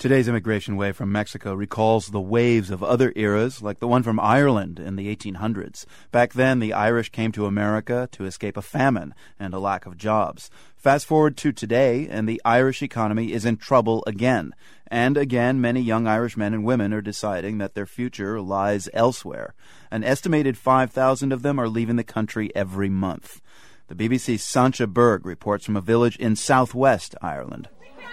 Today's immigration wave from Mexico recalls the waves of other eras, like the one from Ireland in the 1800s. Back then, the Irish came to America to escape a famine and a lack of jobs. Fast forward to today, and the Irish economy is in trouble again. And again, many young Irish men and women are deciding that their future lies elsewhere. An estimated 5,000 of them are leaving the country every month. The BBC's Sancha Berg reports from a village in southwest Ireland.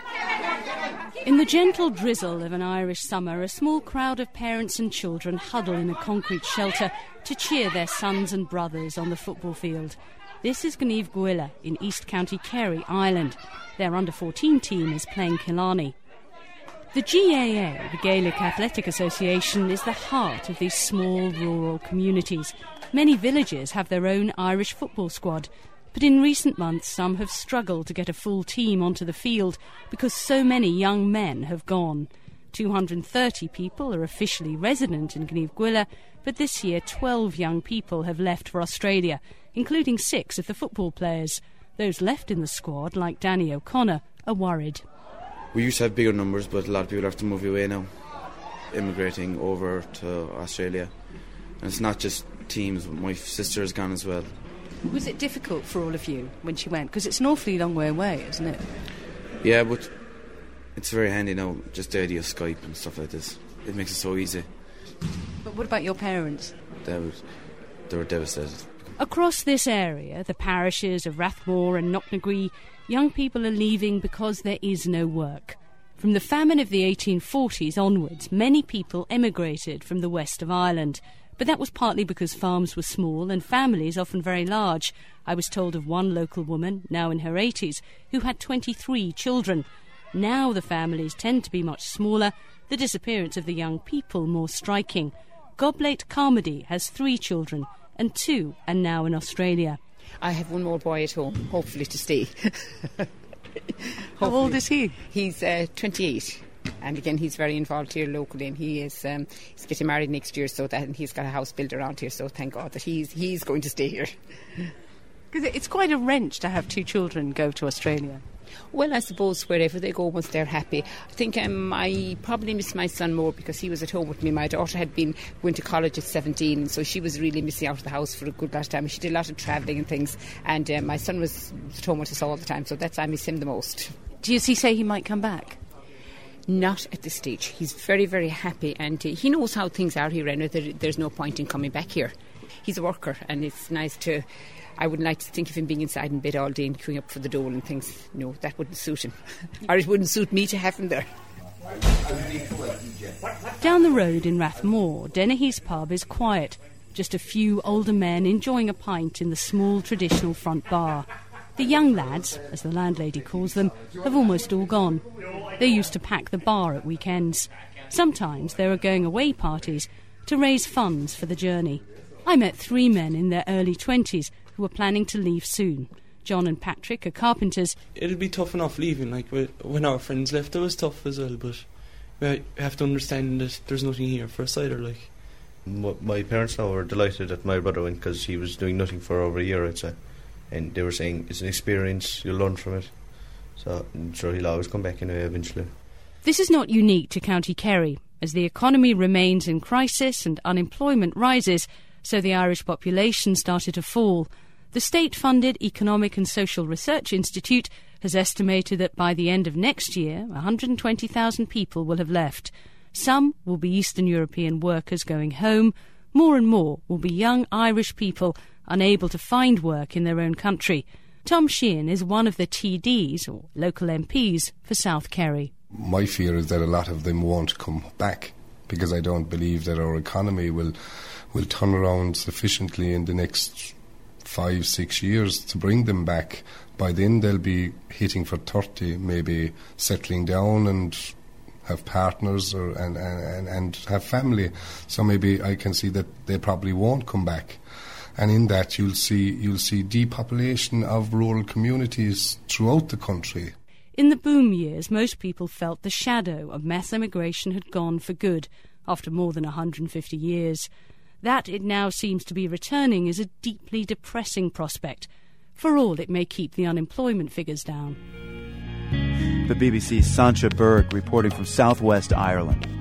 In the gentle drizzle of an Irish summer, a small crowd of parents and children huddle in a concrete shelter to cheer their sons and brothers on the football field. This is Gníomh Ghuile in East County Kerry, Ireland. Their under-14 team is playing Killarney. The GAA, the Gaelic Athletic Association, is the heart of these small rural communities. Many villages have their own Irish football squad. But in recent months, some have struggled to get a full team onto the field because so many young men have gone. 230 people are officially resident in Gníomh Ghuile, but this year 12 young people have left for Australia, including 6 of the football players. Those left in the squad, like Danny O'Connor, are worried. We used to have bigger numbers, but a lot of people have to move away now, immigrating over to Australia. And it's not just teams, my sister has gone as well. Was it difficult for all of you when she went? Because it's an awfully long way away, isn't it? Yeah, but it's very handy now, just the idea of Skype and stuff like this. It makes it so easy. But what about your parents? They were devastated. Across this area, the parishes of Rathmore and Knocknagree, young people are leaving because there is no work. From the famine of the 1840s onwards, many people emigrated from the west of Ireland. But that was partly because farms were small and families often very large. I was told of one local woman, now in her 80s, who had 23 children. Now the families tend to be much smaller, the disappearance of the young people more striking. Goblate Carmody has 3 children, and 2 are now in Australia. I have one more boy at home, hopefully to stay. How old is he? He's 28. And again, he's very involved here locally, and he's getting married next year, so that, and he's got a house built around here, so thank God that he's going to stay here. Because it's quite a wrench to have 2 children go to Australia. Well, I suppose wherever they go, once they're happy. I think I probably miss my son more because he was at home with me. My daughter went to college at 17, so she was really missing out of the house for a good lot of time. She did a lot of travelling and things, and my son was at home with us all the time, so I miss him the most. Do you say he might come back? Not at this stage. He's very, very happy, and he knows how things are here, and there's no point in coming back here. He's a worker, and it's nice to... I wouldn't like to think of him being inside in bed all day and queuing up for the dole and things. No, that wouldn't suit him. Or it wouldn't suit me to have him there. Down the road in Rathmore, Dennehy's pub is quiet. Just a few older men enjoying a pint in the small traditional front bar. The young lads, as the landlady calls them, have almost all gone. They used to pack the bar at weekends. Sometimes there are going-away parties to raise funds for the journey. I met 3 men in their early 20s who were planning to leave soon. John and Patrick are carpenters. It'd be tough enough leaving, when our friends left it was tough as well, but we have to understand that there's nothing here for us either, My parents now were delighted that my brother went because he was doing nothing for over a year, I'd say. And they were saying, it's an experience, you'll learn from it. So I'm sure he'll always come back anyway eventually. This is not unique to County Kerry. As the economy remains in crisis and unemployment rises, so the Irish population started to fall. The state-funded Economic and Social Research Institute has estimated that by the end of next year, 120,000 people will have left. Some will be Eastern European workers going home. More and more will be young Irish people unable to find work in their own country. Tom Sheehan is one of the TDs, or local MPs, for South Kerry. My fear is that a lot of them won't come back because I don't believe that our economy will turn around sufficiently in the next 5-6 years to bring them back. By then they'll be hitting for 30, maybe settling down and have partners and have family. So maybe I can see that they probably won't come back. And in that you'll see depopulation of rural communities throughout the country. In the boom years, most people felt the shadow of mass emigration had gone for good after more than 150 years. That it now seems to be returning is a deeply depressing prospect. For all it may keep the unemployment figures down. The BBC's Saoirse Berg reporting from southwest Ireland.